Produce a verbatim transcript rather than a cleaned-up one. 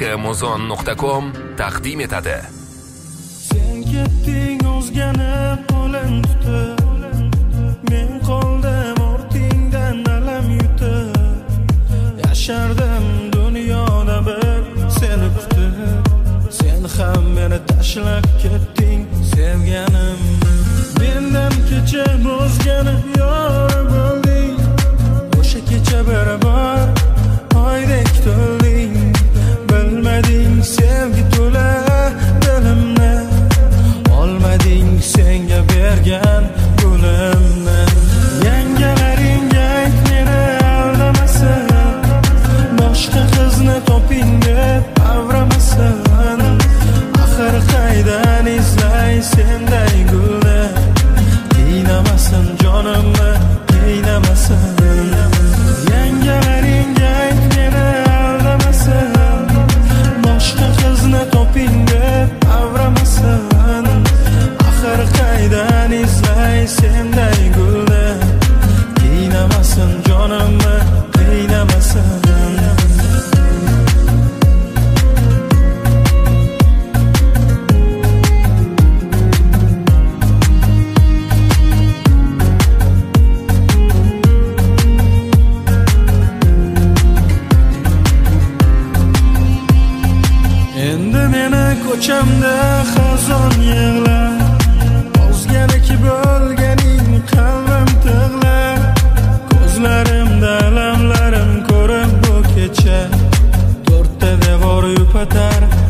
muzon nuqta com taqdim etadi. Sen ketding o'zgani qo'lin tutib, men qoldim ortingdan alam yutib. Yashardim dunyoda bir seni kutib, sen ham meni tashlab ketding sevganim. Mendan kecha o'zgani yor bo'lding, o'sha kecha barabar oydek to'lding. Bilmading sevgi to'la dilimni, olmading senga bergan gulimni. Yangalaringga ayt meni aldamasin, boshqa qizni toping deb avramasin. Axir qaydan izlay senday gulni, qiynamasin jonimni, qiynamasin. Yangalaringga ayt meni aldamasin, boshqa qizni toping deb avramasin. Axir qaydan izlay senday gulni, qiynamasin jonimni, qiynamasin. Endi meni ko'chamda xazon yig'lar, o'zganiki bo'lganing qalbim tig'lar. Ko'zlarimda alamlarim ko'rib bu kecha, to'rtta devor yupatar